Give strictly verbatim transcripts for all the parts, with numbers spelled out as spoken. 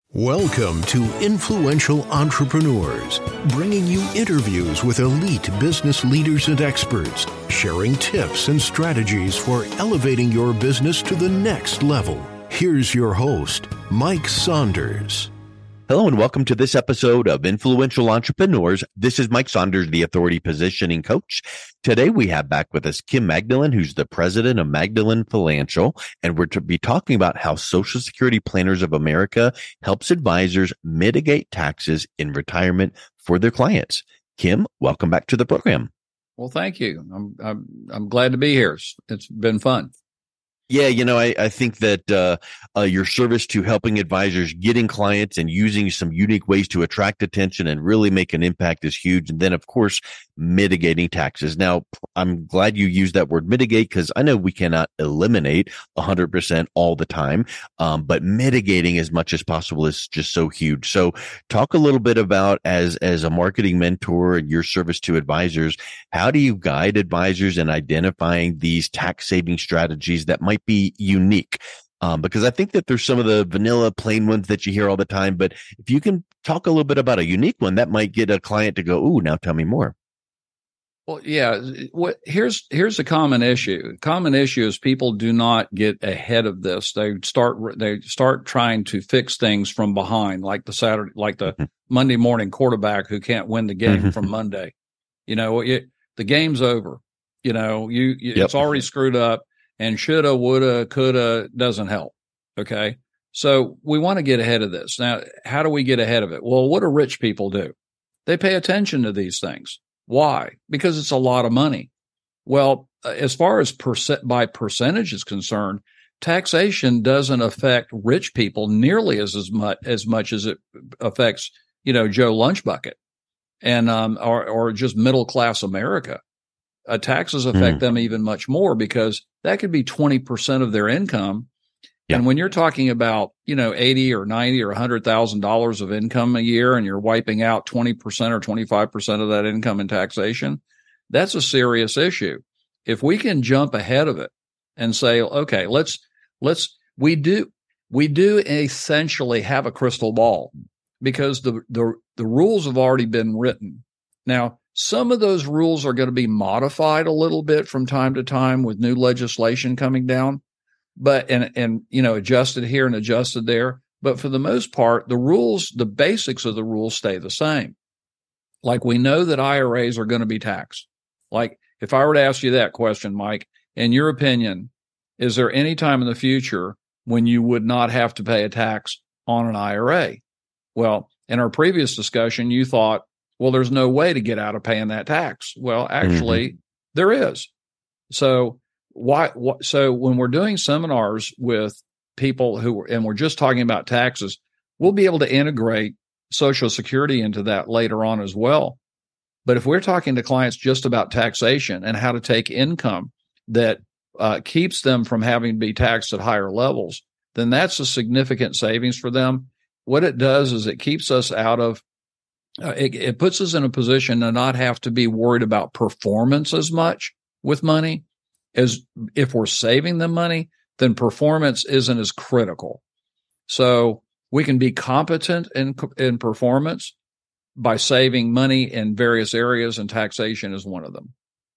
Welcome to Influential Entrepreneurs, bringing you interviews with elite business leaders and experts, sharing tips and strategies for elevating your business to the next level. Here's your host, Mike Saunders. Hello and welcome to this episode of Influential Entrepreneurs. This is Mike Saunders, the Authority Positioning Coach. Today we have back with us Kim Magdalene, who's the president of Magdalene Financial, and we're to be talking about how Social Security Planners of America helps advisors mitigate taxes in retirement for their clients. Kim, welcome back to the program. Well, thank you. I'm I'm I'm glad to be here. It's, it's been fun. Yeah, you know, I, I think that uh, uh, your service to helping advisors, getting clients and using some unique ways to attract attention and really make an impact is huge. And then, of course, mitigating taxes. Now, I'm glad you used that word mitigate because I know we cannot eliminate one hundred percent all the time, um, but mitigating as much as possible is just so huge. So talk a little bit about as, as a marketing mentor and your service to advisors, how do you guide advisors in identifying these tax saving strategies that might be unique? Um, because I think that there's some of the vanilla plain ones that you hear all the time, but if you can talk a little bit about a unique one, that might get a client to go, ooh, now tell me more. Well, yeah, what here's here's a common issue. Common issue is people do not get ahead of this. They start they start trying to fix things from behind, like the Saturday, like the mm-hmm. Monday morning quarterback who can't win the game mm-hmm. from Monday. You know, it, the game's over. You know, you, you yep. It's already screwed up. And shoulda, woulda, coulda doesn't help. Okay. So we want to get ahead of this. Now, how do we get ahead of it? Well, what do rich people do? They pay attention to these things. Why? Because it's a lot of money. Well, as far as percent by percentage is concerned, taxation doesn't affect rich people nearly as, as much as much as it affects, you know, Joe Lunchbucket and um or or just middle class America. Uh, taxes affect mm. them even much more because that could be twenty percent of their income. Yeah. And when you're talking about, you know, eighty or ninety or a hundred thousand dollars of income a year and you're wiping out twenty percent or twenty-five percent of that income in taxation, that's a serious issue. If we can jump ahead of it and say, okay, let's, let's, we do, we do essentially have a crystal ball because the, the, the rules have already been written. Now, some of those rules are going to be modified a little bit from time to time with new legislation coming down, but, and, and, you know, adjusted here and adjusted there. But for the most part, the rules, the basics of the rules stay the same. Like we know that I R As are going to be taxed. Like if I were to ask you that question, Mike, in your opinion, is there any time in the future when you would not have to pay a tax on an I R A? Well, in our previous discussion, you thought, well, there's no way to get out of paying that tax. Well, actually, mm-hmm. there is. So why, wh- so when we're doing seminars with people who, and we're just talking about taxes, we'll be able to integrate Social Security into that later on as well. But if we're talking to clients just about taxation and how to take income that uh, keeps them from having to be taxed at higher levels, then that's a significant savings for them. What it does is it keeps us out of Uh, it, it puts us in a position to not have to be worried about performance as much with money as if we're saving them money, then performance isn't as critical. So we can be competent in, in performance by saving money in various areas, and taxation is one of them.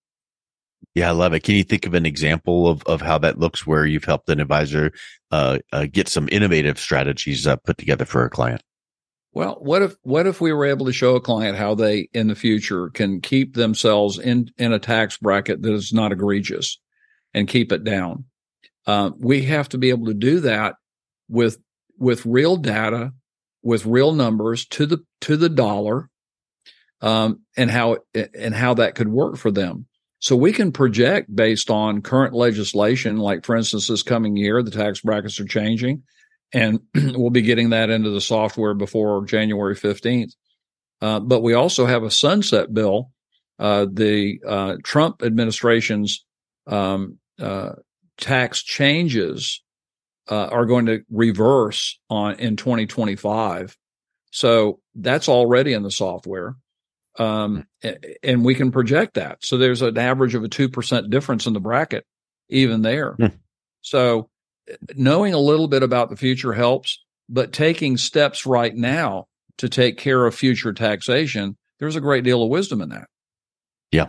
Yeah, I love it. Can you think of an example of, of how that looks where you've helped an advisor uh, uh, get some innovative strategies uh, put together for a client? Well, what if what if we were able to show a client how they, in the future, can keep themselves in, in a tax bracket that is not egregious and keep it down? Uh, we have to be able to do that with with real data, with real numbers to the to the dollar, um, and how and how that could work for them. So we can project based on current legislation, like for instance, this coming year, the tax brackets are changing. And we'll be getting that into the software before January fifteenth. Uh, but we also have a sunset bill. Uh, the uh, Trump administration's um, uh, tax changes uh, are going to reverse on in twenty twenty-five. So that's already in the software. Um, and we can project that. So there's an average of a two percent difference in the bracket, even there. Hmm. So knowing a little bit about the future helps, but taking steps right now to take care of future taxation, there's a great deal of wisdom in that. Yeah.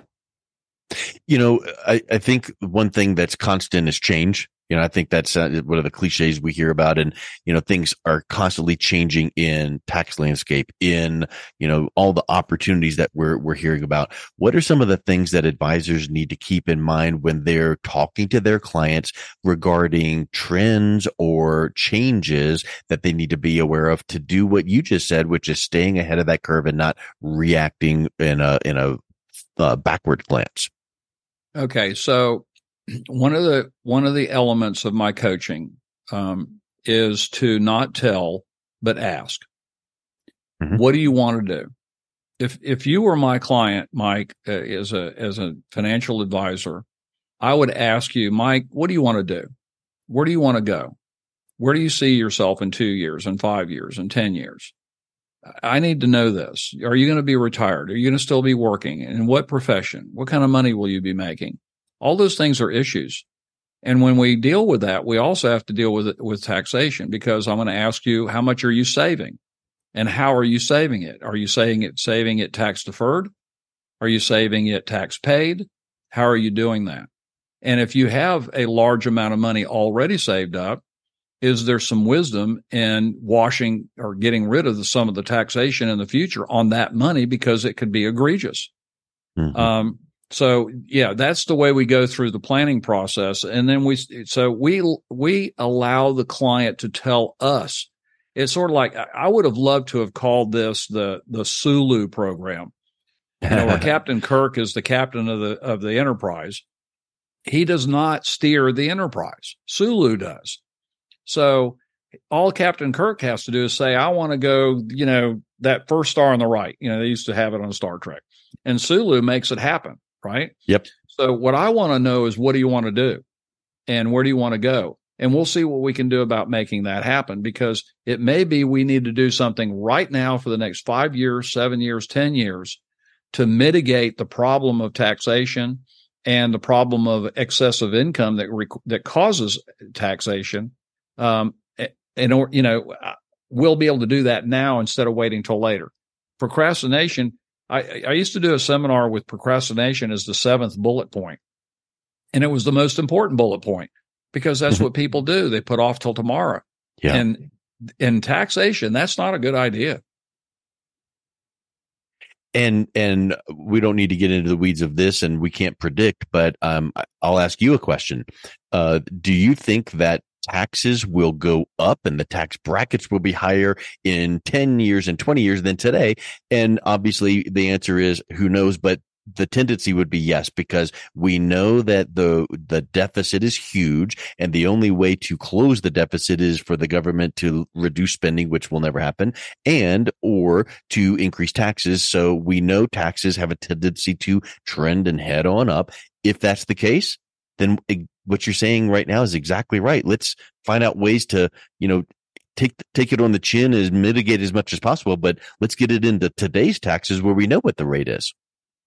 You know, I, I think one thing that's constant is change. You know, I think that's uh, one of the cliches we hear about. And, you know, things are constantly changing in tax landscape, in, you know, all the opportunities that we're, we're hearing about. What are some of the things that advisors need to keep in mind when they're talking to their clients regarding trends or changes that they need to be aware of to do what you just said, which is staying ahead of that curve and not reacting in a, in a uh, backward glance? Okay. So, One of the one of the elements of my coaching um, is to not tell, but ask. Mm-hmm. What do you want to do? If if you were my client, Mike, uh, as a as a financial advisor, I would ask you, Mike, what do you want to do? Where do you want to go? Where do you see yourself in two years, in five years, in ten years? I need to know this. Are you going to be retired? Are you going to still be working? In what profession? What kind of money will you be making? All those things are issues. And when we deal with that, we also have to deal with it with taxation, because I'm going to ask you, how much are you saving? And how are you saving it? Are you saving it, saving it tax deferred? Are you saving it tax paid? How are you doing that? And if you have a large amount of money already saved up, is there some wisdom in washing or getting rid of the, some of the taxation in the future on that money, because it could be egregious? Mm-hmm. Um, So yeah, that's the way we go through the planning process. And then we, so we, we allow the client to tell us. It's sort of like, I would have loved to have called this the, the Sulu program, you know, where Captain Kirk is the captain of the, of the Enterprise. He does not steer the Enterprise. Sulu does. So all Captain Kirk has to do is say, I want to go, you know, that first star on the right. You know, they used to have it on Star Trek, and Sulu makes it happen. Right? Yep. So what I want to know is, what do you want to do? And where do you want to go? And we'll see what we can do about making that happen, because it may be we need to do something right now for the next five years, seven years, ten years to mitigate the problem of taxation and the problem of excessive income that rec- that causes taxation. Um, and, or, you know, we'll be able to do that now instead of waiting till later. Procrastination. I, I used to do a seminar with procrastination as the seventh bullet point, and it was the most important bullet point, because that's what people do. They put off till tomorrow. Yeah. And in taxation, that's not a good idea. And and we don't need to get into the weeds of this, and we can't predict, but um, I'll ask you a question. Uh, do you think that taxes will go up and the tax brackets will be higher in ten years and twenty years than today? And obviously the answer is who knows, but the tendency would be yes, because we know that the the deficit is huge, and the only way to close the deficit is for the government to reduce spending, which will never happen, and or to increase taxes. So we know taxes have a tendency to trend and head on up. If that's the case, then what you're saying right now is exactly right. Let's find out ways to, you know, take take it on the chin and mitigate as much as possible, but let's get it into today's taxes where we know what the rate is.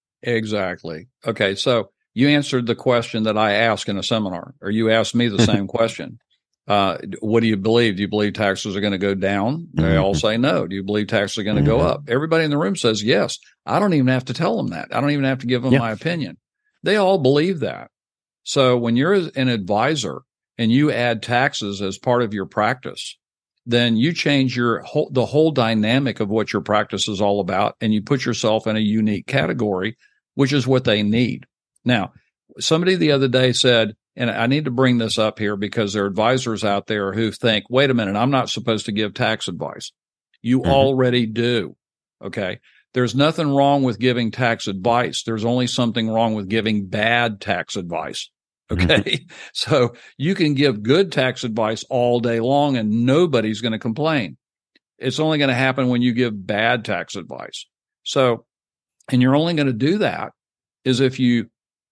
Exactly. Okay, so you answered the question that I asked in a seminar, or you asked me the same question. Uh, what do you believe? Do you believe taxes are going to go down? They mm-hmm. all say no. Do you believe taxes are going to mm-hmm. go up? Everybody in the room says yes. I don't even have to tell them that. I don't even have to give them yeah. my opinion. They all believe that. So when you're an advisor and you add taxes as part of your practice, then you change your whole, the whole dynamic of what your practice is all about, and you put yourself in a unique category, which is what they need. Now, somebody the other day said, and I need to bring this up here because there are advisors out there who think, wait a minute, I'm not supposed to give tax advice. You mm-hmm. already do. Okay. There's nothing wrong with giving tax advice. There's only something wrong with giving bad tax advice. Okay. So you can give good tax advice all day long and nobody's going to complain. It's only going to happen when you give bad tax advice. So, and you're only going to do that is if you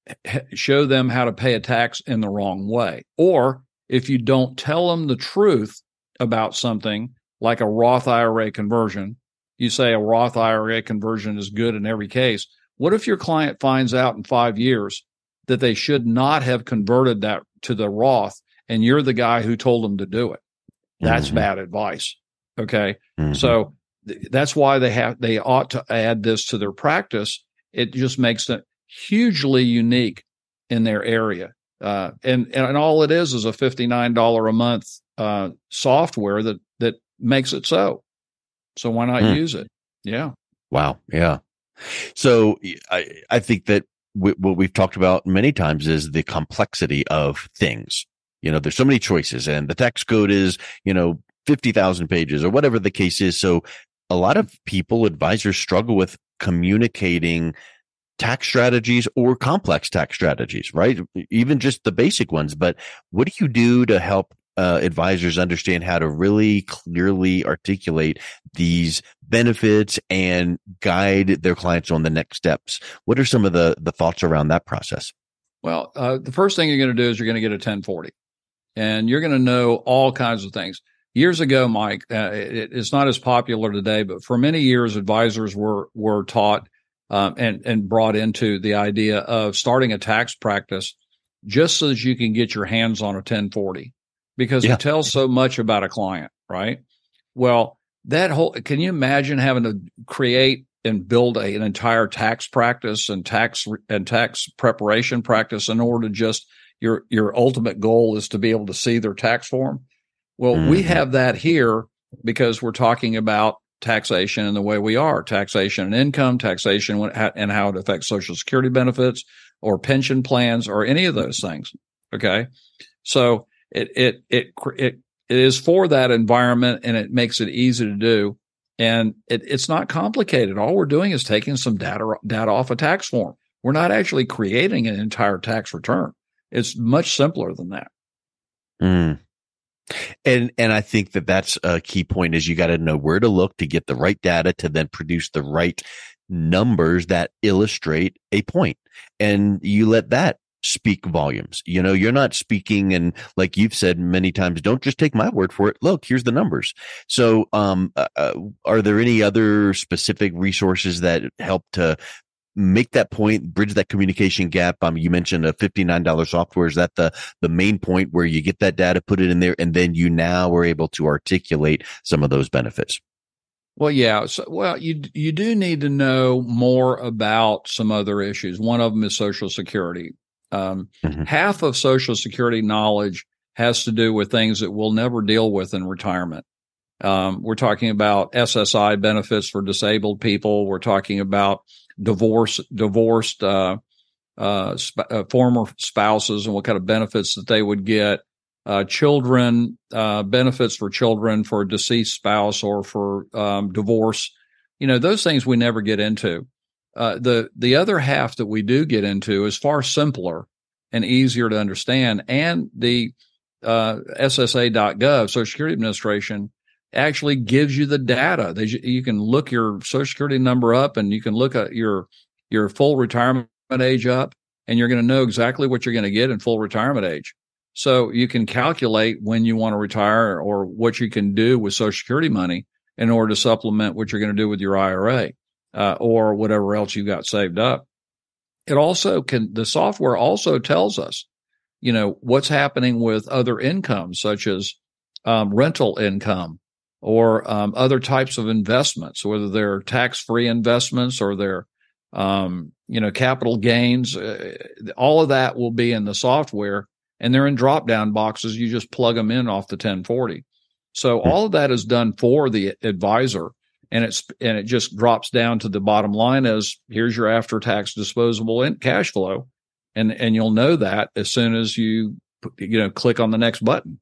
show them how to pay a tax in the wrong way, or if you don't tell them the truth about something like a Roth I R A conversion. You say a Roth I R A conversion is good in every case. What if your client finds out in five years that they should not have converted that to the Roth, and you're the guy who told them to do it? That's mm-hmm. bad advice. Okay. Mm-hmm. So th- that's why they have, they ought to add this to their practice. It just makes them hugely unique in their area. Uh, and, and all it is is a fifty-nine dollars a month uh, software that, that makes it so. So why not Mm. use it? Yeah. Wow. Yeah. So I, I think that w- what we've talked about many times is the complexity of things. You know, there's so many choices, and the tax code is, you know, fifty thousand pages or whatever the case is. So a lot of people, advisors, struggle with communicating tax strategies or complex tax strategies, right? Even just the basic ones. But what do you do to help uh, advisors understand how to really clearly articulate these benefits and guide their clients on the next steps? What are some of the, the thoughts around that process? Well, uh, the first thing you're going to do is you're going to get a ten forty, and you're going to know all kinds of things. Years ago, Mike, uh, it, it's not as popular today, but for many years, advisors were were taught um, and and brought into the idea of starting a tax practice just so that you can get your hands on a ten forty, because Yeah. it tells so much about a client, right? Well, that whole, can you imagine having to create and build a, an entire tax practice and tax and tax preparation practice in order to just your your ultimate goal is to be able to see their tax form? Well, Mm-hmm. we have that here because we're talking about taxation and the way we are, taxation and income, taxation and how it affects Social Security benefits or pension plans or any of those things. Okay. So it, it, it, it, it is for that environment, and it makes it easy to do. And it, it's not complicated. All we're doing is taking some data, data off a tax form. We're not actually creating an entire tax return. It's much simpler than that. Mm. And and I think that that's a key point, is you got to know where to look to get the right data to then produce the right numbers that illustrate a point. And you let that speak volumes. You know, you're not speaking, and like you've said many times, don't just take my word for it. Look, here's the numbers. So um, uh, are there any other specific resources that help to make that point, bridge that communication gap? Um, you mentioned a fifty-nine dollars software. Is that the, the main point where you get that data, put it in there, and then you now are able to articulate some of those benefits? Well, yeah. So, well, you, you do need to know more about some other issues. One of them is Social Security. Um, Mm-hmm. Half of Social Security knowledge has to do with things that we'll never deal with in retirement. Um, we're talking about S S I benefits for disabled people. We're talking about divorce, divorced, uh, uh, sp- uh, former spouses and what kind of benefits that they would get. Uh, children, uh, benefits for children for a deceased spouse or for, um, divorce. You know, those things we never get into. Uh, the, the other half that we do get into is far simpler and easier to understand. And the, uh, S S A dot gov, Social Security Administration, actually gives you the data. They, you can look your Social Security number up, and you can look at your, your full retirement age up, and you're going to know exactly what you're going to get in full retirement age. So you can calculate when you want to retire or what you can do with Social Security money in order to supplement what you're going to do with your I R A, uh, or whatever else you got saved up. It also can, the software also tells us, you know, what's happening with other incomes, such as um, rental income or um, other types of investments, whether they're tax-free investments or they're, um, you know, capital gains. Uh, all of that will be in the software, and they're in drop-down boxes. You just plug them in off the ten forty. So all of that is done for the advisor, and it's and it just drops down to the bottom line as, here's your after-tax disposable in cash flow, and and you'll know that as soon as you you know click on the next button.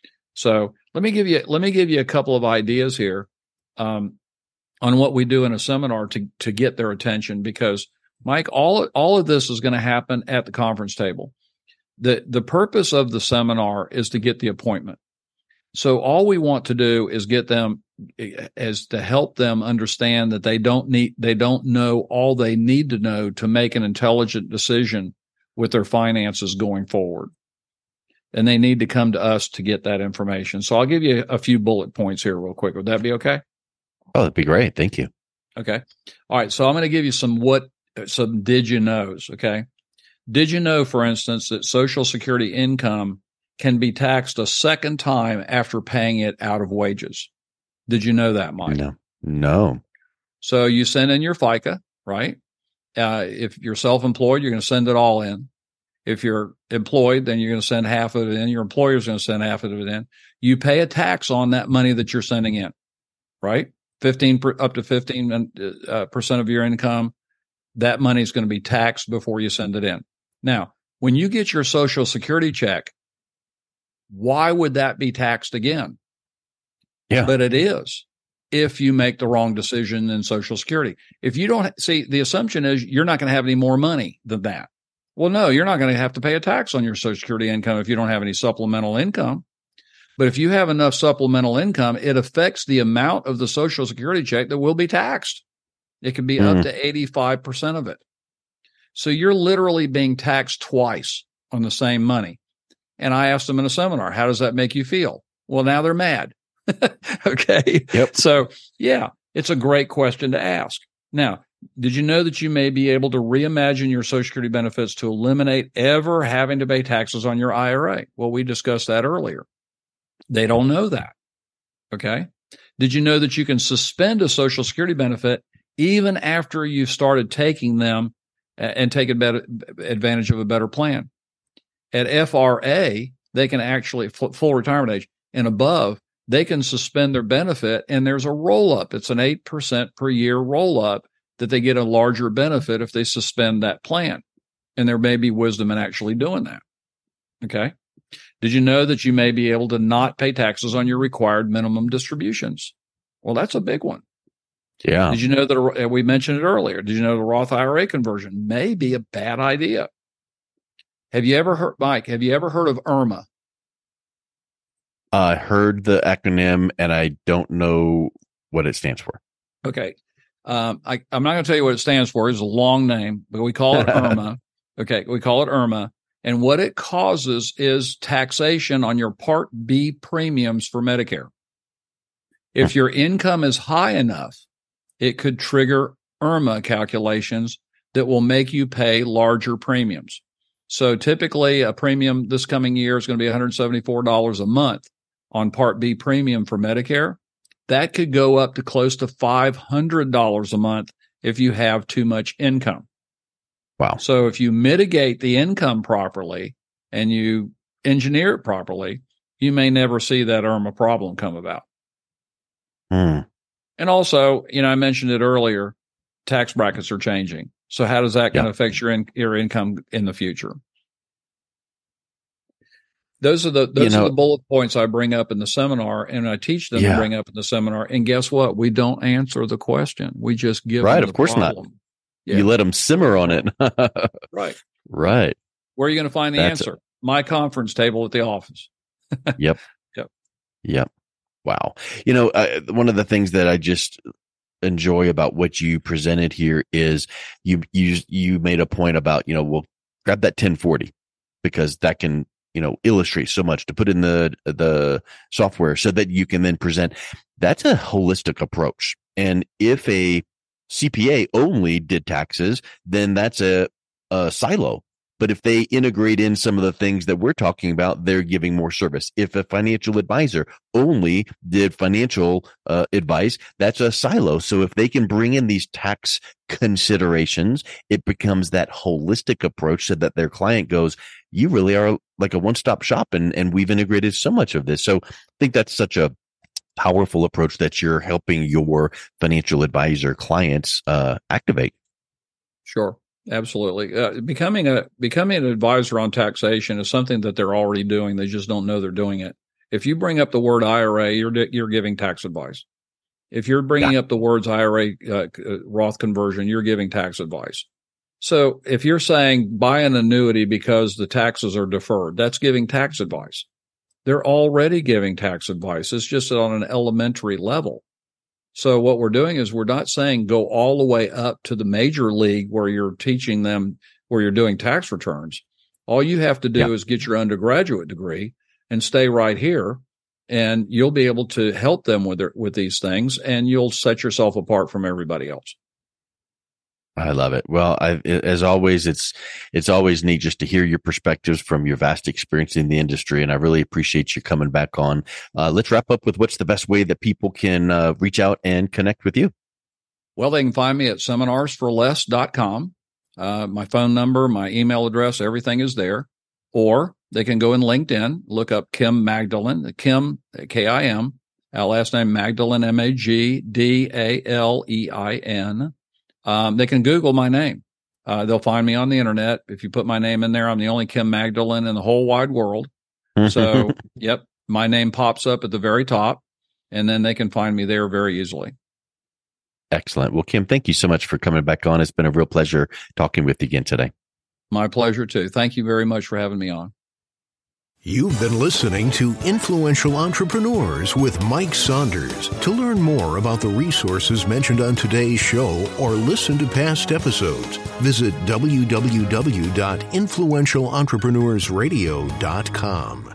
So let me give you let me give you a couple of ideas here um, on what we do in a seminar to to get their attention, because Mike, all all of this is going to happen at the conference table. The the purpose of the seminar is to get the appointment. So all we want to do is get them, is to help them understand that they don't need they don't know all they need to know to make an intelligent decision with their finances going forward. And they need to come to us to get that information. So I'll give you a few bullet points here real quick. Would that be okay? Oh, that'd be great. Thank you. Okay. All right. So I'm going to give you some what, some did you knows. Okay. Did you know, for instance, that Social Security income can be taxed a second time after paying it out of wages? Did you know that, Mike? No, no. So you send in your FICA, right? Uh, if you're self-employed, you're going to send it all in. If you're employed, then you're going to send half of it in. Your employer's going to send half of it in. You pay a tax on that money that you're sending in, right? fifteen up to fifteen uh, percent of your income. That money is going to be taxed before you send it in. Now, when you get your Social Security check, why would that be taxed again? Yeah. But it is if you make the wrong decision in Social Security. If you don't see, the assumption is you're not going to have any more money than that. Well, no, you're not going to have to pay a tax on your Social Security income if you don't have any supplemental income. But if you have enough supplemental income, it affects the amount of the Social Security check that will be taxed. It can be mm. up to eighty-five percent of it. So you're literally being taxed twice on the same money. And I asked them in a seminar, how does that make you feel? Well, now they're mad. Okay. Yep. So, yeah, it's a great question to ask. Now, did you know that you may be able to reimagine your Social Security benefits to eliminate ever having to pay taxes on your I R A? Well, we discussed that earlier. They don't know that. Okay. Did you know that you can suspend a Social Security benefit even after you've started taking them and take advantage of a better plan? At F R A, they can actually, full retirement age and above, they can suspend their benefit, and there's a roll-up. It's an eight percent per year roll-up that they get a larger benefit if they suspend that plan. And there may be wisdom in actually doing that. Okay. Did you know that you may be able to not pay taxes on your required minimum distributions? Well, that's a big one. Yeah. Did you know that, we mentioned it earlier, did you know the Roth I R A conversion may be a bad idea? Have you ever heard, Mike, have you ever heard of I R M A? I heard the acronym and I don't know what it stands for. Okay. Um, I, I'm not going to tell you what it stands for. It's a long name, but we call it I R M A. Okay. We call it I R M A. And what it causes is taxation on your Part B premiums for Medicare. If your income is high enough, it could trigger I R M A calculations that will make you pay larger premiums. So typically a premium this coming year is going to be one hundred seventy-four dollars a month on Part B premium for Medicare. That could go up to close to five hundred dollars a month if you have too much income. Wow. So if you mitigate the income properly and you engineer it properly, you may never see that I R M A problem come about. Hmm. And also, you know, I mentioned it earlier, tax brackets are changing. So how does that going to yeah. affect your in, your income in the future? Those are the those you know, are the bullet points I bring up in the seminar, and I teach them yeah. to bring up in the seminar. And guess what? We don't answer the question. We just give right. them the Of course problem. not. Yeah. You let them simmer on it. Right. Right. Where are you going to find the That's answer? A- My conference table at the office. Yep. Yep. Yep. Wow. You know, uh, one of the things that I just enjoy about what you presented here is you you you made a point about, you know, we'll grab that ten forty because that can, you know, illustrate so much to put in the the software so that you can then present. That's a holistic approach. And if a C P A only did taxes, then that's a, a silo. But if they integrate in some of the things that we're talking about, they're giving more service. If a financial advisor only did financial uh, advice, that's a silo. So if they can bring in these tax considerations, it becomes that holistic approach so that their client goes, you really are like a one-stop shop, and, and we've integrated so much of this. So I think that's such a powerful approach that you're helping your financial advisor clients uh, activate. Sure. Absolutely. Uh, becoming a becoming an advisor on taxation is something that they're already doing. They just don't know they're doing it. If you bring up the word I R A, you're you're giving tax advice. If you're bringing yeah. up the words I R A, uh, Roth conversion, you're giving tax advice. So if you're saying buy an annuity because the taxes are deferred, that's giving tax advice. They're already giving tax advice. It's just on an elementary level. So what we're doing is we're not saying go all the way up to the major league where you're teaching them, where you're doing tax returns. All you have to do yeah. is get your undergraduate degree and stay right here, and you'll be able to help them with their, with these things, and you'll set yourself apart from everybody else. I love it. Well, I, as always, it's it's always neat just to hear your perspectives from your vast experience in the industry, and I really appreciate you coming back on. Uh, let's wrap up with what's the best way that people can uh, reach out and connect with you. Well, they can find me at seminars for less dot com. Uh, my phone number, my email address, everything is there. Or they can go in LinkedIn, look up Kim Magdalin, Kim, K I M, our last name Magdalin, M A G D A L E I N. Um, they can Google my name. Uh, they'll find me on the internet. If you put my name in there, I'm the only Kim Magdalin in the whole wide world. So, yep, my name pops up at the very top, and then they can find me there very easily. Excellent. Well, Kim, thank you so much for coming back on. It's been a real pleasure talking with you again today. My pleasure, too. Thank you very much for having me on. You've been listening to Influential Entrepreneurs with Mike Saunders. To learn more about the resources mentioned on today's show or listen to past episodes, visit w w w dot influential entrepreneurs radio dot com.